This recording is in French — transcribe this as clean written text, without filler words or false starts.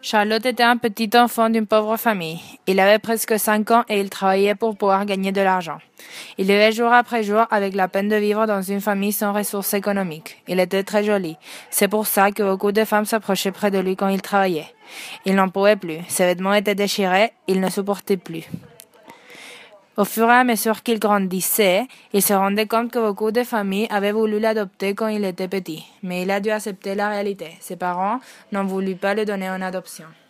Charlotte était un petit enfant d'une pauvre famille. Il avait presque 5 ans et il travaillait pour pouvoir gagner de l'argent. Il vivait jour après jour avec la peine de vivre dans une famille sans ressources économiques. Il était très joli. C'est pour ça que beaucoup de femmes s'approchaient près de lui quand il travaillait. Il n'en pouvait plus. Ses vêtements étaient déchirés. Il ne supportait plus. Au fur et à mesure qu'il grandissait, il se rendait compte que beaucoup de familles avaient voulu l'adopter quand il était petit. Mais il a dû accepter la réalité. Ses parents n'ont voulu pas le donner en adoption.